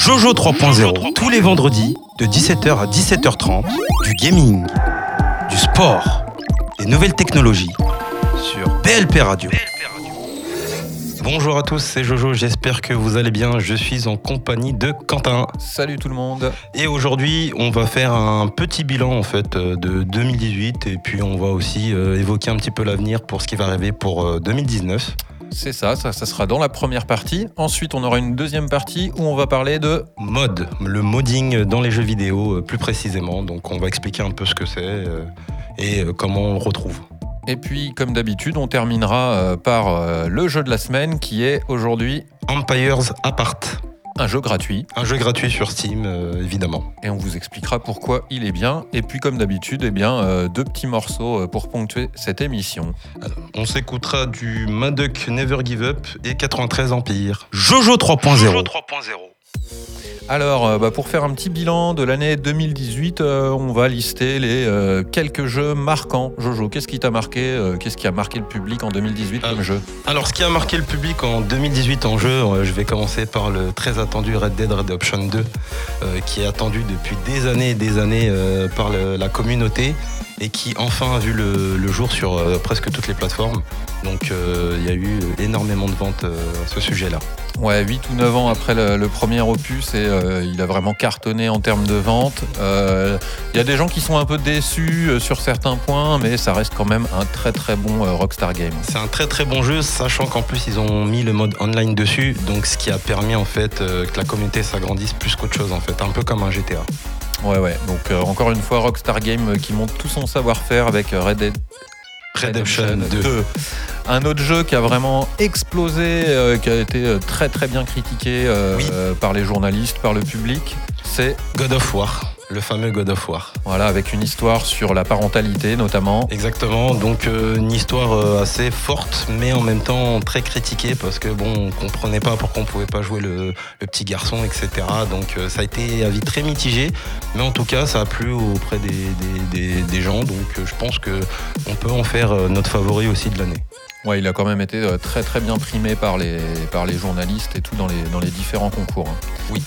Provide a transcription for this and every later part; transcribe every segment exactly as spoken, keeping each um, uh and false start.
Jojo trois point zéro, tous les vendredis de dix-sept heures à dix-sept heures trente, du gaming, du sport, des nouvelles technologies sur B L P Radio. Bonjour à tous, c'est Jojo, j'espère que vous allez bien. Je suis en compagnie de Quentin. Salut tout le monde. Et aujourd'hui, on va faire un petit bilan en fait de deux mille dix-huit et puis on va aussi euh, évoquer un petit peu l'avenir pour ce qui va arriver pour euh, deux mille dix-neuf. C'est ça, ça, ça sera dans la première partie. Ensuite, on aura une deuxième partie où on va parler de mode, le modding dans les jeux vidéo euh, plus précisément. Donc on va expliquer un peu ce que c'est euh, et euh, comment on le retrouve. Et puis, comme d'habitude, on terminera euh, par euh, le jeu de la semaine qui est aujourd'hui Empires Apart. Un jeu gratuit. Un jeu gratuit sur Steam, euh, évidemment. Et on vous expliquera pourquoi il est bien. Et puis, comme d'habitude, eh bien, euh, deux petits morceaux pour ponctuer cette émission. Alors, on s'écoutera du Madoc Never Give Up et quatre-vingt-treize Empire. Jojo trois point zéro. Jojo trois point zéro. Alors, euh, bah, pour faire un petit bilan de l'année deux mille dix-huit, euh, on va lister les euh, quelques jeux marquants. Jojo, qu'est-ce qui t'a marqué euh, Qu'est-ce qui a marqué le public en deux mille dix-huit alors, comme jeu Alors, ce qui a marqué le public en deux mille dix-huit en jeu, euh, je vais commencer par le très attendu Red Dead Redemption deux, euh, qui est attendu depuis des années et des années euh, par le, la communauté et qui enfin a vu le, le jour sur euh, presque toutes les plateformes. Donc, il euh, y a eu énormément de ventes euh, à ce sujet-là. Ouais, huit ou neuf ans après le, le premier opus et euh, il a vraiment cartonné en termes de vente. Il euh, y a des gens qui sont un peu déçus euh, sur certains points, mais ça reste quand même un très très bon euh, Rockstar Game. C'est un très très bon jeu, sachant qu'en plus ils ont mis le mode online dessus, donc ce qui a permis en fait euh, que la communauté s'agrandisse plus qu'autre chose en fait, un peu comme un G T A. Ouais ouais, donc euh, encore une fois Rockstar Game euh, qui montre tout son savoir-faire avec euh, Red Dead Redemption deux. Un autre jeu qui a vraiment explosé, euh, qui a été euh, très très bien critiqué euh, oui. euh, par les journalistes, par le public, c'est God of War. Le fameux God of War. Voilà, avec une histoire sur la parentalité notamment. Exactement, donc euh, une histoire euh, assez forte, mais en même temps très critiquée parce que bon, on comprenait pas pourquoi on pouvait pas jouer le, le petit garçon, et cetera. Donc euh, ça a été avis très mitigé, mais en tout cas ça a plu auprès des, des, des, des gens, donc euh, je pense que on peut en faire euh, notre favori aussi de l'année. Ouais, il a quand même été euh, très très bien primé par les, par les journalistes et tout dans les, dans les différents concours. Hein. Oui.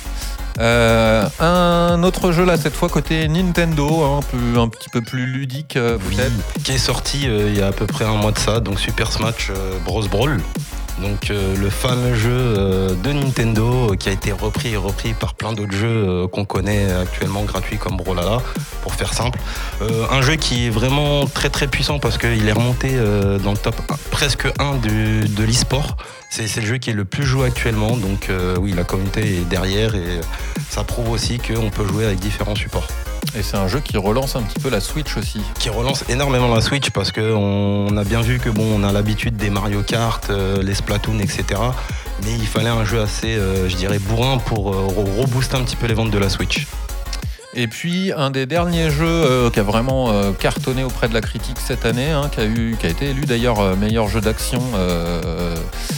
Euh, un autre jeu là cette fois côté Nintendo, hein, un, peu, un petit peu plus ludique euh, peut-être. Oui, qui est sorti euh, il y a à peu près un mois de ça, donc Super Smash euh, Bros Brawl. Donc euh, le fameux jeu euh, de Nintendo euh, qui a été repris et repris par plein d'autres jeux euh, qu'on connaît actuellement gratuits comme Brawlhalla, pour faire simple. Euh, un jeu qui est vraiment très très puissant parce qu'il est remonté euh, dans le top un, presque un du, de l'e-sport. C'est, c'est le jeu qui est le plus joué actuellement, donc euh, oui, la communauté est derrière et ça prouve aussi qu'on peut jouer avec différents supports. Et c'est un jeu qui relance un petit peu la Switch aussi. Qui relance énormément la Switch parce qu'on a bien vu que bon, on a l'habitude des Mario Kart, euh, les Splatoon, et cetera. Mais il fallait un jeu assez, euh, je dirais, bourrin pour euh, rebooster un petit peu les ventes de la Switch. Et puis un des derniers jeux euh, qui a vraiment euh, cartonné auprès de la critique cette année, hein, qui, a eu, qui a été élu d'ailleurs euh, meilleur jeu d'action. Euh,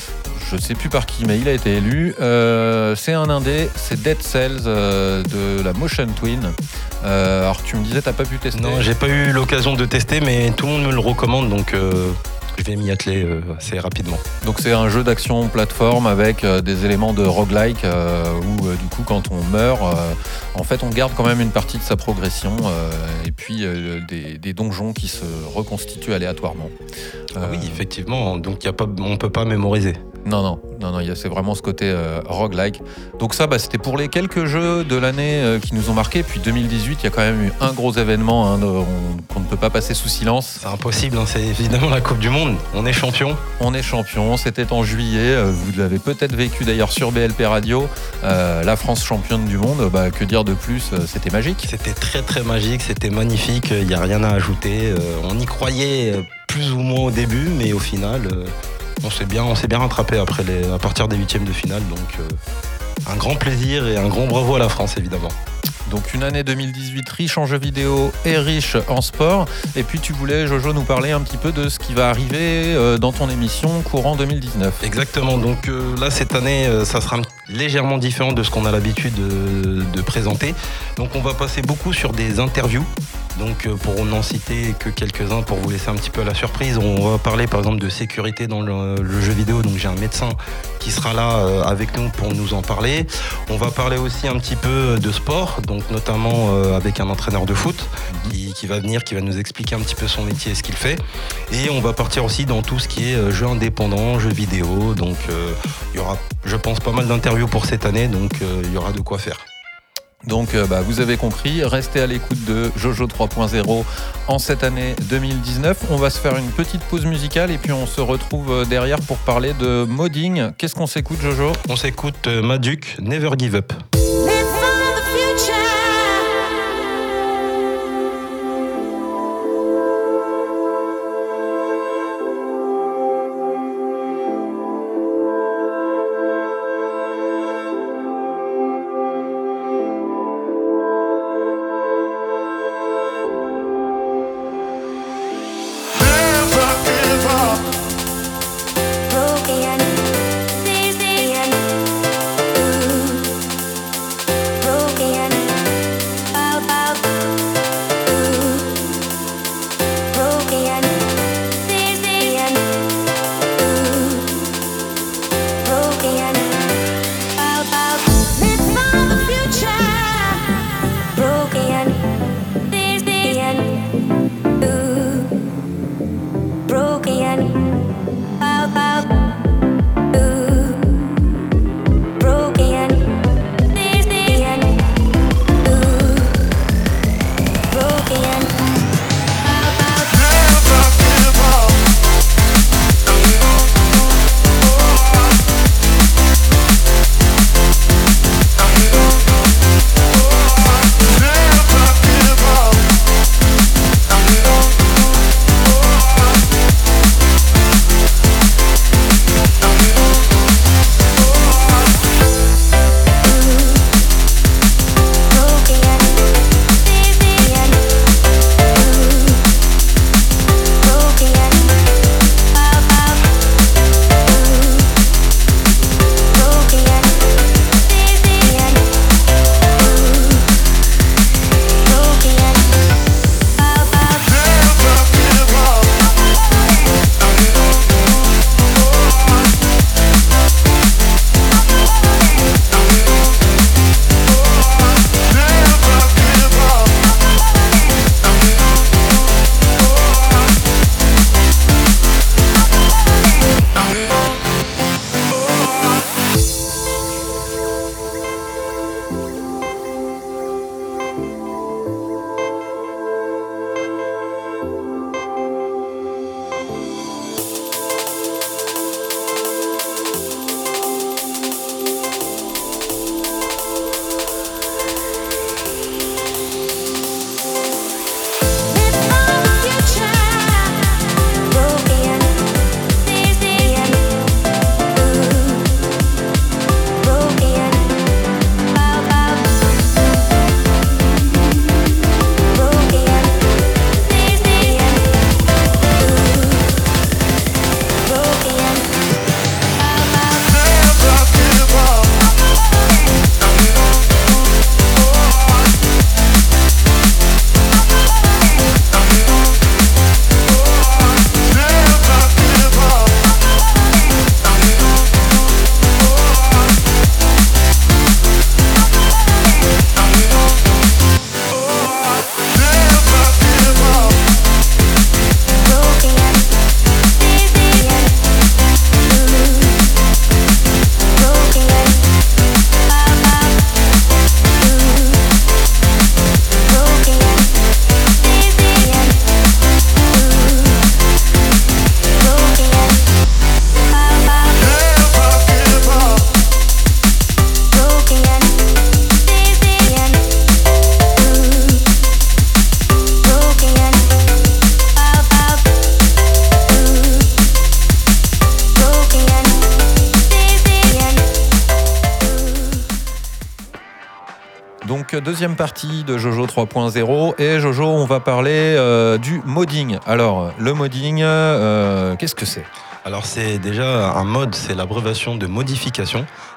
Je ne sais plus par qui, mais il a été élu. Euh, c'est un indé, c'est Dead Cells euh, de la Motion Twin. Euh, alors tu me disais, t'as pas pu tester ? Non, j'ai pas eu l'occasion de tester, mais tout le monde me le recommande, donc euh, je vais m'y atteler euh, assez rapidement. Donc c'est un jeu d'action plateforme avec euh, des éléments de roguelike euh, où euh, du coup quand on meurt, euh, en fait on garde quand même une partie de sa progression euh, et puis euh, des, des donjons qui se reconstituent aléatoirement. Euh, ah oui, effectivement, donc y a pas, on peut pas mémoriser. Non, non, non, non, c'est vraiment ce côté euh, roguelike. Donc ça, bah, c'était pour les quelques jeux de l'année euh, qui nous ont marqués. Puis deux mille dix-huit, il y a quand même eu un gros événement hein, on, qu'on ne peut pas passer sous silence. C'est impossible, hein, c'est évidemment la Coupe du Monde. On est champion. On est champion, c'était en juillet. Euh, vous l'avez peut-être vécu d'ailleurs sur B L P Radio. Euh, la France championne du monde, bah, que dire de plus, euh, c'était magique. C'était très très magique, c'était magnifique, il n'y a rien à ajouter. Euh, on y croyait euh, plus ou moins au début, mais au final... Euh... On s'est bien, on s'est bien rattrapé après les, à partir des huitièmes de finale, donc euh, un grand plaisir et un grand bravo à la France évidemment. Donc une année deux mille dix-huit riche en jeux vidéo et riche en sport. Et puis tu voulais, Jojo, nous parler un petit peu de ce qui va arriver euh, dans ton émission courant deux mille dix-neuf. Exactement, donc euh, là cette année euh, ça sera légèrement différent de ce qu'on a l'habitude de, de présenter. Donc on va passer beaucoup sur des interviews Donc euh, pour n'en citer que quelques-uns pour vous laisser un petit peu à la surprise, on va parler par exemple de sécurité dans le, le jeu vidéo. Donc j'ai un médecin qui sera là euh, avec nous pour nous en parler. On va parler aussi un petit peu de sport, donc notamment euh, avec un entraîneur de foot qui, qui va venir, qui va nous expliquer un petit peu son métier et ce qu'il fait. Et on va partir aussi dans tout ce qui est euh, jeux indépendants, jeux vidéo. Donc euh, il y aura, je pense, pas mal d'interviews pour cette année, donc euh, il y aura de quoi faire. Donc euh, bah, vous avez compris, restez à l'écoute de Jojo trois point zéro en cette année deux mille dix-neuf. On va se faire une petite pause musicale et puis on se retrouve derrière pour parler de modding. Qu'est-ce qu'on s'écoute, Jojo ? On s'écoute euh, Maduc, Never Give Up. Donc deuxième partie de Jojo trois point zéro et Jojo, on va parler euh, du modding. Alors le modding, euh, qu'est-ce que c'est ? Alors c'est déjà un mod, c'est l'abréviation de modification.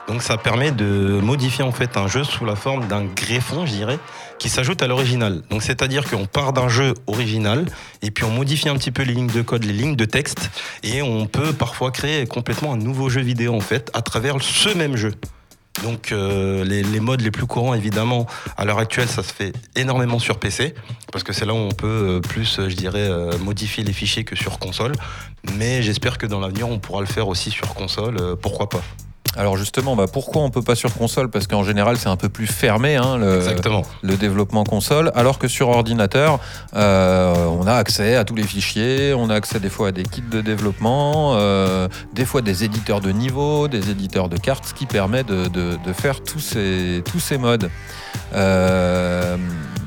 Donc ça permet de modifier en fait un jeu sous la forme d'un greffon, je dirais, qui s'ajoute à l'original. Donc c'est-à-dire qu'on part d'un jeu original et puis on modifie un petit peu les lignes de code, les lignes de texte, et on peut parfois créer complètement un nouveau jeu vidéo en fait à travers ce même jeu. Donc euh, les, les modes les plus courants évidemment à l'heure actuelle ça se fait énormément sur P C parce que c'est là où on peut euh, plus je dirais euh, modifier les fichiers que sur console, mais j'espère que dans l'avenir on pourra le faire aussi sur console, euh, pourquoi pas. Alors justement, bah pourquoi on peut pas sur console ? Parce qu'en général, c'est un peu plus fermé, hein, le, le développement console, alors que sur ordinateur, euh, on a accès à tous les fichiers, on a accès des fois à des kits de développement, euh, des fois des éditeurs de niveau, des éditeurs de cartes, ce qui permet de, de, de faire tous ces, tous ces modes. Euh,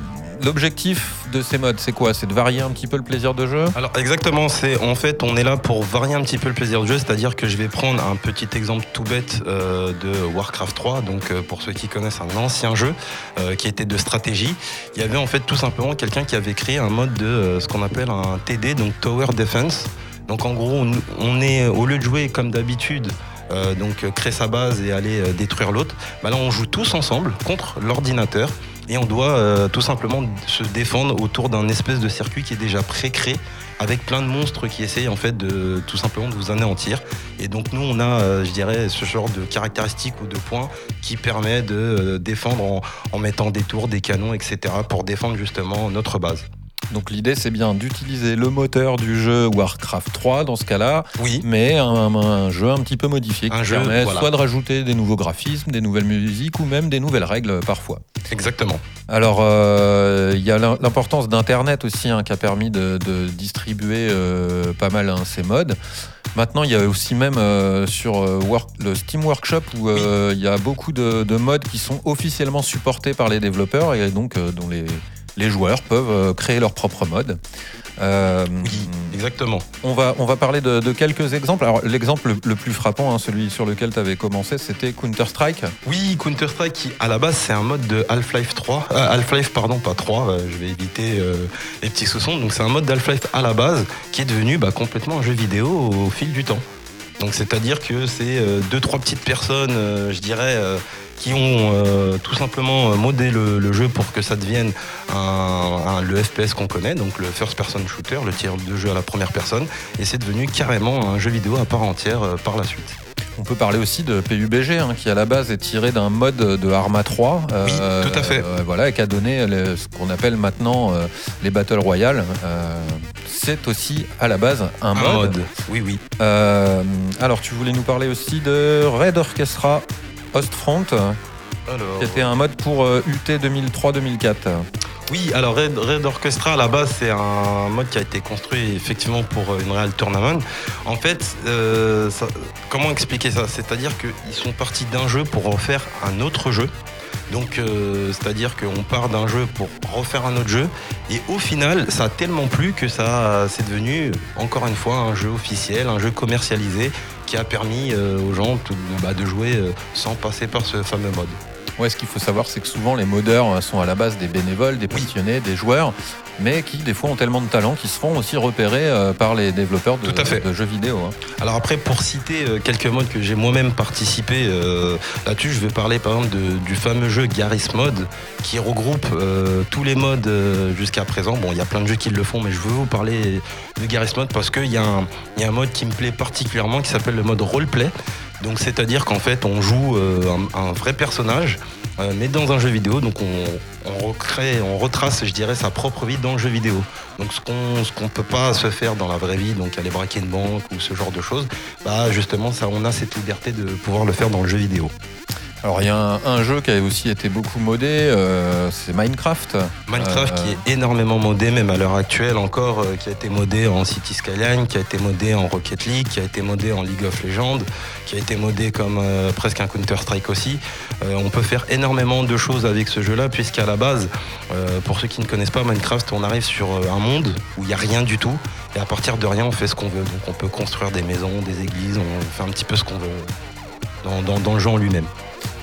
L'objectif de ces modes, c'est quoi ? C'est de varier un petit peu le plaisir de jeu ? Alors exactement, c'est en fait on est là pour varier un petit peu le plaisir de jeu, c'est-à-dire que je vais prendre un petit exemple tout bête euh, de Warcraft trois, donc euh, pour ceux qui connaissent un ancien jeu euh, qui était de stratégie, il y avait en fait tout simplement quelqu'un qui avait créé un mode de euh, ce qu'on appelle un T D, donc Tower Defense. Donc en gros on, on est, au lieu de jouer comme d'habitude, Euh, donc euh, créer sa base et aller euh, détruire l'autre, bah là on joue tous ensemble contre l'ordinateur et on doit euh, tout simplement se défendre autour d'un espèce de circuit qui est déjà pré-créé avec plein de monstres qui essayent en fait de tout simplement de vous anéantir. Et donc nous on a euh, je dirais ce genre de caractéristiques ou de points qui permet de euh, défendre en, en mettant des tours, des canons, et cetera pour défendre justement notre base. Donc l'idée c'est bien d'utiliser le moteur du jeu Warcraft trois dans ce cas-là, oui. mais un, un jeu un petit peu modifié qui un jeu, permet voilà. soit de rajouter des nouveaux graphismes, des nouvelles musiques ou même des nouvelles règles parfois. Exactement. Alors il euh, y a l'importance d'Internet aussi hein, qui a permis de, de distribuer euh, pas mal hein, ces modes. Maintenant, il y a aussi même euh, sur euh, work, le Steam Workshop où il euh, oui. y a beaucoup de, de modes qui sont officiellement supportés par les développeurs et donc euh, dont les les joueurs peuvent créer leur propre mode. Euh, oui, exactement. On va, on va parler de, de quelques exemples. Alors, l'exemple le plus frappant, hein, celui sur lequel tu avais commencé, c'était Counter-Strike. Oui, Counter-Strike, qui à la base, c'est un mode de Half-Life trois. Euh, Half-Life, pardon, pas trois, euh, je vais éviter euh, les petits sous-sons. Donc, c'est un mode d'Half-Life à la base qui est devenu bah, complètement un jeu vidéo au, au fil du temps. Donc, c'est-à-dire que c'est euh, deux, trois petites personnes, euh, je dirais... Euh, qui ont euh, tout simplement modé le, le jeu pour que ça devienne un, un, le F P S qu'on connaît, donc le First Person Shooter, le tir de jeu à la première personne, et c'est devenu carrément un jeu vidéo à part entière euh, par la suite. On peut parler aussi de P U B G, hein, qui à la base est tiré d'un mode de Arma trois. Oui, euh, tout à fait. Euh, voilà, et qui a donné le, ce qu'on appelle maintenant euh, les Battle Royale. Euh, c'est aussi à la base un, un mode. mode. Oui, oui. Euh, alors, tu voulais nous parler aussi de Red Orchestra Ostfront, alors... qui était un mode pour euh, U T deux mille trois deux mille quatre. Oui, alors Red, Red Orchestra, à la base, c'est un mode qui a été construit effectivement pour une Real Tournament. En fait, euh, ça, comment expliquer ça ? C'est-à-dire qu'ils sont partis d'un jeu pour refaire un autre jeu. Donc, euh, c'est-à-dire qu'on part d'un jeu pour refaire un autre jeu. Et au final, ça a tellement plu que ça, c'est devenu, encore une fois, un jeu officiel, un jeu commercialisé qui a permis euh, aux gens de, bah, de jouer euh, sans passer par ce fameux mode. Ouais, ce qu'il faut savoir, c'est que souvent les modeurs sont à la base des bénévoles, des passionnés, oui. des joueurs, mais qui des fois ont tellement de talent qu'ils se font aussi repérer euh, par les développeurs de, de jeux vidéo. Hein. Alors après, pour citer euh, quelques modes que j'ai moi-même participé euh, là-dessus, je vais parler par exemple de, du fameux jeu Garry's Mod, qui regroupe euh, tous les modes euh, jusqu'à présent. Bon, il y a plein de jeux qui le font, mais je veux vous parler de Garry's Mod parce qu'il y, y a un mode qui me plaît particulièrement qui s'appelle le mode roleplay. Donc c'est-à-dire qu'en fait on joue euh, un, un vrai personnage euh, mais dans un jeu vidéo, donc on, on recrée, on retrace je dirais sa propre vie dans le jeu vidéo. Donc ce qu'on ce qu'on peut pas se faire dans la vraie vie, donc aller braquer une banque ou ce genre de choses, bah justement ça on a cette liberté de pouvoir le faire dans le jeu vidéo. Alors il y a un, un jeu qui a aussi été beaucoup modé, euh, c'est Minecraft. Minecraft euh... qui est énormément modé, même à l'heure actuelle encore, euh, qui a été modé en City Skyline, qui a été modé en Rocket League, qui a été modé en League of Legends, qui a été modé comme euh, presque un Counter-Strike aussi. Euh, on peut faire énormément de choses avec ce jeu-là, puisqu'à la base, euh, pour ceux qui ne connaissent pas Minecraft, on arrive sur un monde où il n'y a rien du tout, et à partir de rien, on fait ce qu'on veut. Donc on peut construire des maisons, des églises, on fait un petit peu ce qu'on veut dans, dans, dans le jeu en lui-même.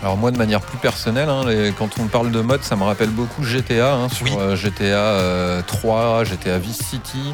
Alors moi de manière plus personnelle, hein, les, quand on parle de mode, ça me rappelle beaucoup G T A, hein, sur oui. euh, G T A euh, trois, G T A Vice City,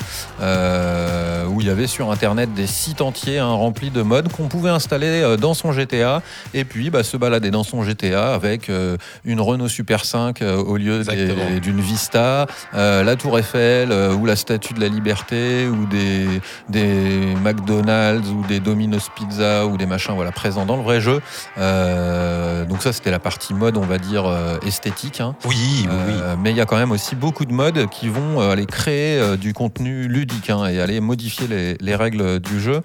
euh, où il y avait sur internet des sites entiers hein, remplis de modes qu'on pouvait installer euh, dans son G T A et puis bah, se balader dans son G T A avec euh, une Renault Super cinq euh, au lieu des, d'une Vista, euh, la Tour Eiffel euh, ou la Statue de la Liberté ou des, des McDonald's ou des Domino's Pizza ou des machins voilà, présents dans le vrai jeu. Euh, Donc ça c'était la partie mode on va dire euh, esthétique hein. oui, oui, oui. Euh, mais il y a quand même aussi beaucoup de modes qui vont euh, aller créer euh, du contenu ludique hein, et aller modifier les, les règles du jeu.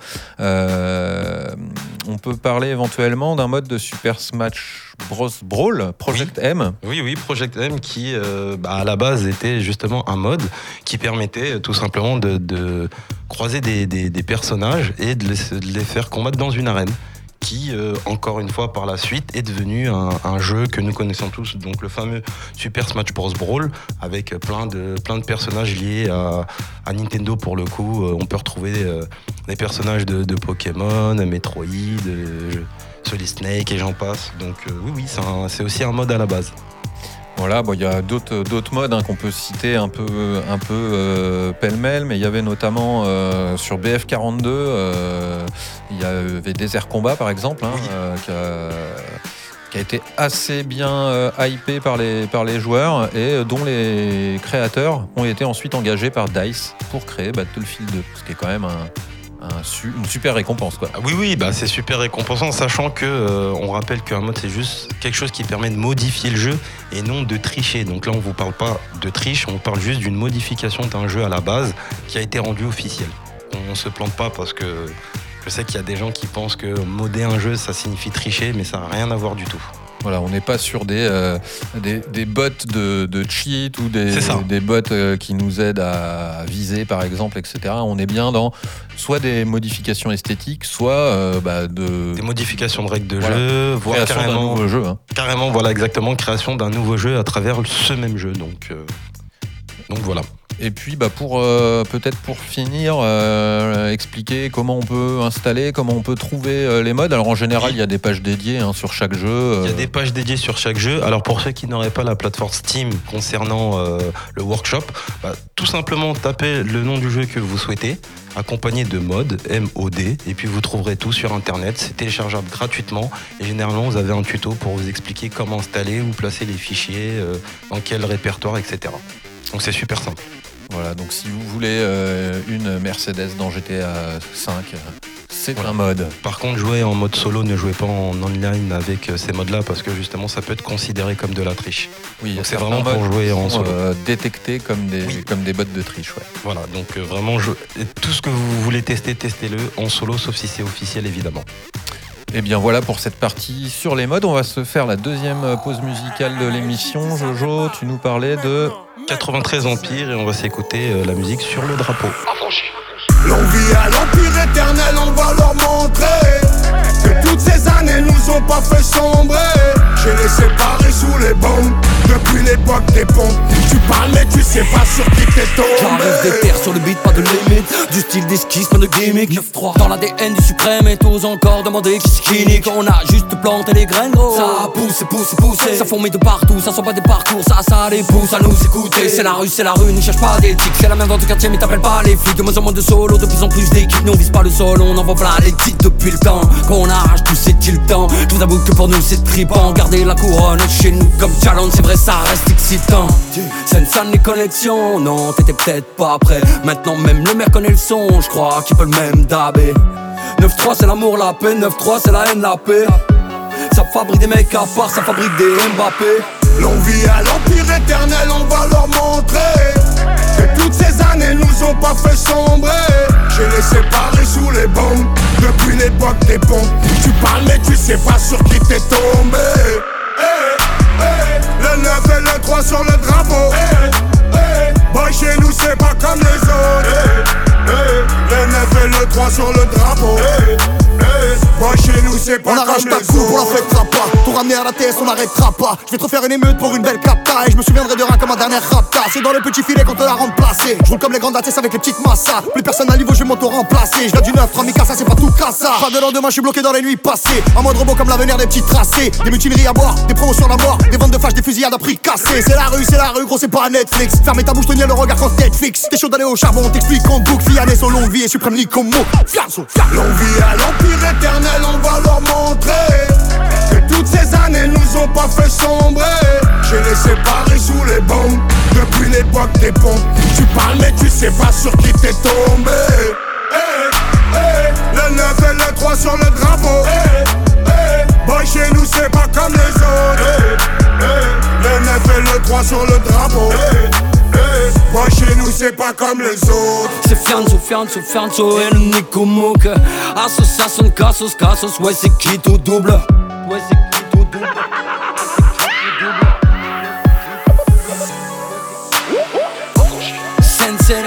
Euh, on peut parler éventuellement d'un mode de Super Smash Bros Brawl, Project oui. M. Oui, oui, Project M qui euh, bah, à la base était justement un mode qui permettait tout simplement de, de croiser des, des, des personnages et de les, de les faire combattre dans une arène. Qui, euh, encore une fois, par la suite, est devenu un, un jeu que nous connaissons tous, donc le fameux Super Smash Bros Brawl, avec plein de, plein de personnages liés à, à Nintendo pour le coup. Euh, on peut retrouver euh, des personnages de, de Pokémon, Metroid, euh, Solid Snake et j'en passe. Donc euh, oui, oui, c'est, un, c'est aussi un mode à la base. Voilà, bon, il y a d'autres, d'autres modes hein, qu'on peut citer un peu, un peu euh, pêle-mêle, mais il y avait notamment euh, sur B F quarante-deux, euh, il y avait Desert Combat par exemple, hein, oui. euh, qui, a, qui a été assez bien euh, hypé par les, par les joueurs et dont les créateurs ont été ensuite engagés par DICE pour créer Battlefield deux, ce qui est quand même un... Un su- une super récompense quoi. Ah oui oui bah c'est super récompensant sachant que euh, on rappelle qu'un mode c'est juste quelque chose qui permet de modifier le jeu et non de tricher. Donc là on vous parle pas de triche, on parle juste d'une modification d'un jeu à la base qui a été rendu officiel. On se plante pas parce que je sais qu'il y a des gens qui pensent que modder un jeu ça signifie tricher mais ça n'a rien à voir du tout. Voilà, on n'est pas sur des, euh, des, des bots de, de cheat ou des, des bots euh, qui nous aident à viser, par exemple, et cetera. On est bien dans soit des modifications esthétiques, soit euh, bah, de... des modifications de règles de voilà. jeu, voire création carrément, d'un nouveau jeu. Hein. Carrément, voilà, exactement, création d'un nouveau jeu à travers ce même jeu. Donc, euh, donc voilà. Et puis bah pour euh, peut-être pour finir, euh, expliquer comment on peut installer, comment on peut trouver euh, les modes. Alors en général, il y a des pages dédiées hein, sur chaque jeu. Euh... Il y a des pages dédiées sur chaque jeu. Alors pour ceux qui n'auraient pas la plateforme Steam concernant euh, le workshop, bah, tout simplement tapez le nom du jeu que vous souhaitez, accompagné de mode, M O D, et puis vous trouverez tout sur internet. C'est téléchargeable gratuitement et généralement vous avez un tuto pour vous expliquer comment installer ou placer les fichiers, euh, dans quel répertoire, et cetera. Donc c'est super simple. Voilà, donc si vous voulez euh, une Mercedes dans G T A cinq, c'est voilà. un mode. Par contre, jouez en mode solo, ne jouez pas en online avec ces modes-là parce que justement, ça peut être considéré comme de la triche. Oui, donc c'est vraiment pour jouer en solo. Euh, détectés comme des, oui. comme des bots de triche. Ouais. Voilà, donc euh, vraiment, je... tout ce que vous voulez tester, testez-le en solo, sauf si c'est officiel, évidemment. Et bien voilà pour cette partie sur les modes. On va se faire la deuxième pause musicale de l'émission. Jojo, tu nous parlais de quatre-vingt-treize Empire et on va s'écouter euh, la musique sur le drapeau. L'envie à l'empire éternel, on va leur montrer que toutes ces années nous ont pas fait sombrer. J'ai les séparés sous les bombes depuis l'époque des pompes. Tu parles mais tu sais pas sur qui t'es tombé. J'arrive des terres sur le beat, pas de limite. Du style d'esquisse, pas de gimmick. neuf trois dans l'A D N du suprême et t'oses encore demander qui skinny. On a juste planté les graines gros. Ça pousse, pousse, pousse. Ça fourmille de partout, ça sont pas des parcours. Ça, ça les pousse à nous écouter. C'est la rue, c'est la rue, ne cherche pas d'éthique. C'est la même dans ton quartier mais t'appelles pas les flics. De moins en moins de solo, de plus en plus d'équipes. Nous on vise pas le sol, on envoie plein les titres depuis le temps qu'on arrache tout, c'est-il le temps. Je vous avoue que pour nous c'est trippant. Garder la couronne chez nous comme challenge, c'est vrai ça reste excitant. Sensan les connexions, non t'étais peut-être pas prêt. Maintenant même le maire connaît le son, je crois qu'il peut le même dabé. neuf trois c'est l'amour, la paix, neuf trois c'est la haine, la paix. Ça fabrique des mecs à part, ça fabrique des Mbappé. L'envie à l'empire éternel, on va leur montrer que toutes ces années nous ont pas fait sombrer. J'ai les séparés sous les bombes depuis l'époque des pompes. Tu parles mais tu sais pas sur qui t'es tombé. Hey, hey, le neuf et le trois sur le drapeau. Hey, hey, boy chez nous c'est pas comme les autres. Hey, hey, le neuf et le trois sur le drapeau. Hey, hey, boy chez nous c'est pas on comme les autres. On arrache ta coupe, on la fêtera pas. T'auras ramener à la T S, on n'arrêtera pas. Je vais trop faire une émeute pour une belle capta. Et je me souviendrai de rien comme ma dernière rapta. C'est dans le petit filet qu'on te l'a remplacé. Je roule comme les grandes A T S avec les petites massas. Plus personne à niveau, je vais m'auto-remplacer. Je viens du neuf, trois Mikasa, c'est pas tout cassa. Pas de lendemain, je suis bloqué dans les nuits passées. Un mode robot comme l'avenir des petits tracés. Des mutineries à boire, des promotions à mort. Des ventes de flash, des fusillades à prix cassé. C'est la rue, c'est la rue, gros, c'est pas Netflix. Fermez ta bouche, tenir le regard quand Netflix. T'es chaud d'aller au charbon, t'explique qu'on boucle. Fiané, son longue vie et suprême Nicomo. Fianso, fianso. Longue vie à l'empire éternel, on va leur montrer que toutes ces années nous ont pas fait sombrer. J'ai les séparés sous les bombes depuis l'époque des pompes. Tu parles mais tu sais pas sur qui t'es tombé. Hey, hey, le neuf et le trois sur le drapeau. Hey, hey, boy chez nous c'est pas comme les autres. Hey, hey, le neuf et le trois sur le drapeau. Hey, hey, boy chez nous c'est pas comme les autres. C'est Fianso, Fianso, Fianso et le Nicomouk. Association, Cassos, Cassos, ouais c'est qui tout double. Ouais c'est qui tout double. Sensei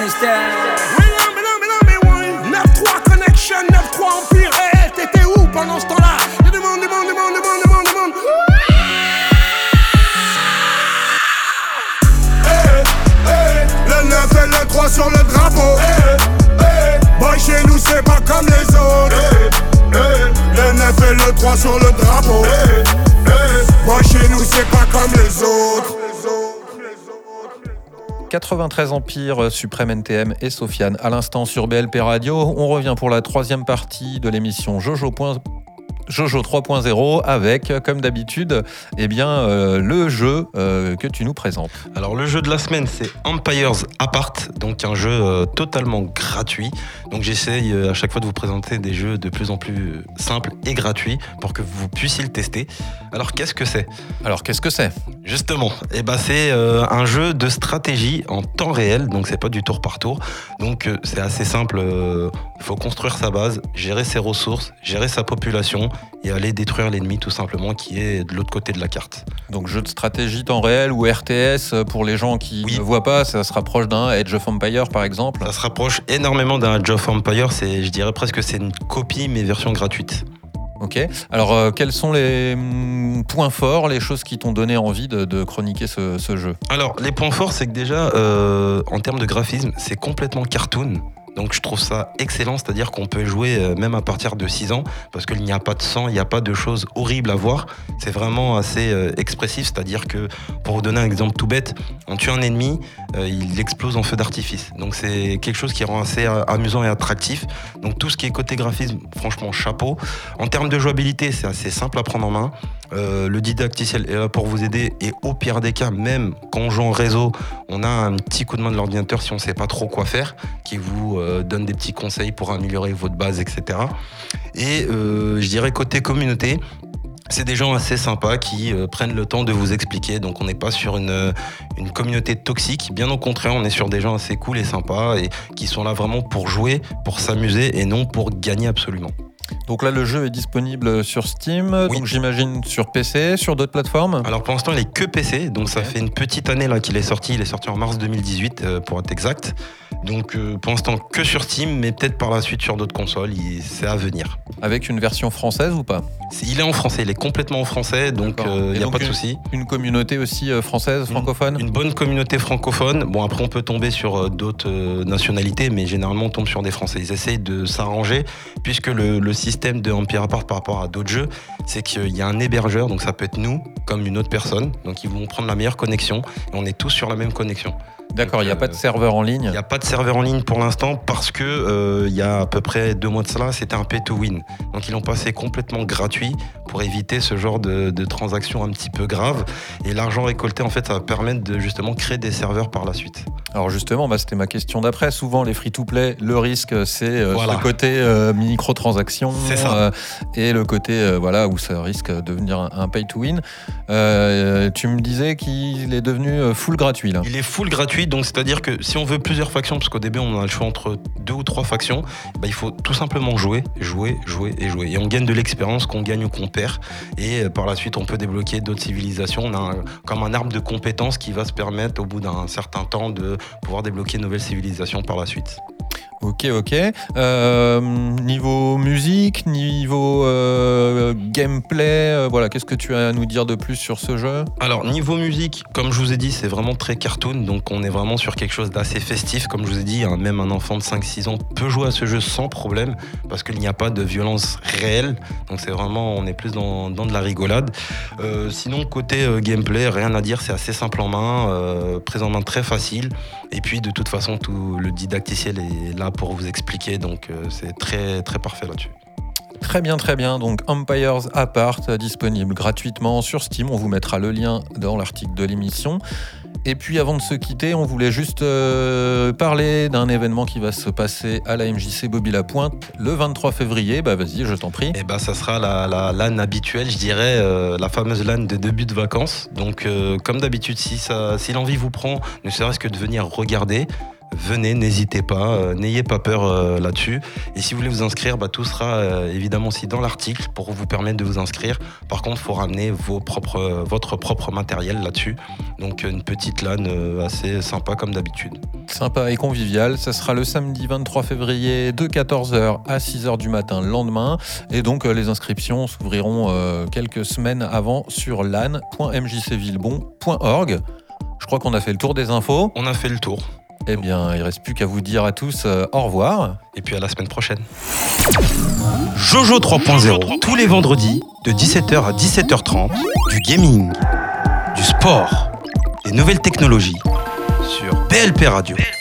neuf trois Connection, neuf trois Empire. Hey, hey, t'étais où pendant ce temps-là? Y'a du monde, du monde, du monde, du monde, du monde, du monde. Hey, hey, le neuf et le trois sur le drapeau. Hey, hey, boy chez nous c'est pas comme les autres. Hey, hey, le neuf et le trois sur le drapeau. Hey, hey, boy chez nous c'est pas comme les autres. quatre-vingt-treize Empire, Suprême N T M et Sofiane à l'instant sur B L P Radio. On revient pour la troisième partie de l'émission Jojo. Jojo trois point zéro avec, comme d'habitude, eh bien, euh, le jeu euh, que tu nous présentes. Alors le jeu de la semaine, c'est Empires Apart, donc un jeu euh, totalement gratuit. Donc j'essaye euh, à chaque fois de vous présenter des jeux de plus en plus simples et gratuits pour que vous puissiez le tester. Alors qu'est-ce que c'est ? Alors qu'est-ce que c'est ? Justement, eh ben, c'est euh, un jeu de stratégie en temps réel, donc c'est pas du tour par tour. Donc euh, c'est assez simple, il euh, faut construire sa base, gérer ses ressources, gérer sa population et aller détruire l'ennemi tout simplement qui est de l'autre côté de la carte. Donc jeu de stratégie temps réel ou R T S pour les gens qui oui. ne voient pas, ça se rapproche d'un Age of Empires par exemple. Ça se rapproche énormément d'un Age of Empires, c'est, je dirais presque que c'est une copie mais version gratuite. Ok, alors euh, quels sont les mm, points forts, les choses qui t'ont donné envie de, de chroniquer ce, ce jeu ? Alors les points forts c'est que déjà euh, en termes de graphisme c'est complètement cartoon. Donc je trouve ça excellent, c'est-à-dire qu'on peut jouer même à partir de six ans parce qu'il n'y a pas de sang, il n'y a pas de choses horribles à voir. C'est vraiment assez euh, expressif, c'est-à-dire que, pour vous donner un exemple tout bête, on tue un ennemi, euh, il explose en feu d'artifice. Donc c'est quelque chose qui rend assez euh, amusant et attractif. Donc tout ce qui est côté graphisme, franchement, chapeau. En termes de jouabilité, c'est assez simple à prendre en main. Euh, le didacticiel est là pour vous aider et au pire des cas, même quand on joue en réseau, on a un petit coup de main de l'ordinateur si on ne sait pas trop quoi faire, qui vous euh, donne des petits conseils pour améliorer votre base, et cetera. Et euh, je dirais côté communauté, c'est des gens assez sympas qui euh, prennent le temps de vous expliquer. Donc on n'est pas sur une, une communauté toxique, bien au contraire, on est sur des gens assez cool et sympas et qui sont là vraiment pour jouer, pour s'amuser et non pour gagner absolument. Donc là, le jeu est disponible sur Steam, oui. Donc j'imagine sur P C, sur d'autres plateformes. Alors pour l'instant, il est que P C, donc ça okay. fait une petite année là qu'il est sorti. Il est sorti en mars deux mille dix-huit euh, pour être exact. Donc euh, pour l'instant que sur Steam, mais peut-être par la suite sur d'autres consoles. Il, c'est à venir. Avec une version française ou pas ? Il est en français, il est complètement en français, donc il euh, n'y a pas de souci. Une communauté aussi euh, française, francophone ? Une, une bonne communauté francophone. Bon, après on peut tomber sur euh, d'autres euh, nationalités, mais généralement on tombe sur des Français. Ils essayent de s'arranger, puisque le, le système de Empire Apart par rapport à d'autres jeux, c'est qu'il y a un hébergeur, donc ça peut être nous, comme une autre personne, donc ils vont prendre la meilleure connexion, et on est tous sur la même connexion. D'accord, il n'y a euh, pas de serveur en ligne ? Il n'y a pas de serveur en ligne pour l'instant parce que euh, il y a à peu près deux mois de cela, c'était un pay to win. Donc ils l'ont passé complètement gratuit pour éviter ce genre de, de transactions un petit peu graves. Et l'argent récolté, en fait, ça va permettre de justement créer des serveurs par la suite. Alors justement, bah, c'était ma question d'après. Souvent, les free-to-play, le risque, c'est euh, voilà. ce côté euh, micro-transaction euh, et le côté euh, voilà, où ça risque de devenir un, un pay to win. Euh, tu me disais qu'il est devenu full gratuit là. Il est full gratuit. Donc c'est-à-dire que si on veut plusieurs factions, parce qu'au début on a le choix entre deux ou trois factions, bah, il faut tout simplement jouer, jouer, jouer et jouer. Et on gagne de l'expérience qu'on gagne ou qu'on perd. Et euh, par la suite on peut débloquer d'autres civilisations. On a un, comme un arbre de compétences qui va se permettre au bout d'un certain temps de pouvoir débloquer de nouvelles civilisations par la suite. Ok, ok. Euh, niveau musique, niveau euh, gameplay, euh, voilà, qu'est-ce que tu as à nous dire de plus sur ce jeu ? Alors, niveau musique, comme je vous ai dit, c'est vraiment très cartoon, donc on est vraiment sur quelque chose d'assez festif. Comme je vous ai dit, hein, même un enfant de cinq six ans peut jouer à ce jeu sans problème, parce qu'il n'y a pas de violence réelle, donc c'est vraiment, on est plus dans, dans de la rigolade. Euh, sinon, côté euh, gameplay, rien à dire, c'est assez simple en main, euh, prise en main très facile, et puis de toute façon, tout le didacticiel est là pour vous expliquer, donc euh, c'est très très parfait là-dessus. Très bien, très bien. Donc Empires Apart, disponible gratuitement sur Steam. On vous mettra le lien dans l'article de l'émission. Et puis avant de se quitter, on voulait juste euh, parler d'un événement qui va se passer à la M J C Bobby-la-Pointe le vingt-trois février. Bah vas-y, je t'en prie. Et bah ça sera la, la LAN habituelle, je dirais, euh, la fameuse LAN de début de vacances. Donc euh, comme d'habitude, si, ça, si l'envie vous prend, ne serait-ce que de venir regarder, venez, n'hésitez pas, euh, n'ayez pas peur euh, là-dessus. Et si vous voulez vous inscrire, bah, tout sera euh, évidemment aussi dans l'article pour vous permettre de vous inscrire. Par contre, il faut ramener vos propres, euh, votre propre matériel là-dessus. Donc une petite LAN euh, assez sympa comme d'habitude. Sympa et convivial. Ça sera le samedi vingt-trois février de quatorze heures à six heures du matin le lendemain. Et donc euh, les inscriptions s'ouvriront euh, quelques semaines avant sur lan point m j c villebon point org. Je crois qu'on a fait le tour des infos. On a fait le tour. Eh bien, il ne reste plus qu'à vous dire à tous euh, au revoir. Et puis à la semaine prochaine. Jojo trois point zéro, tous les vendredis, de dix-sept heures à dix-sept heures trente, du gaming, du sport, des nouvelles technologies, sur P L P Radio.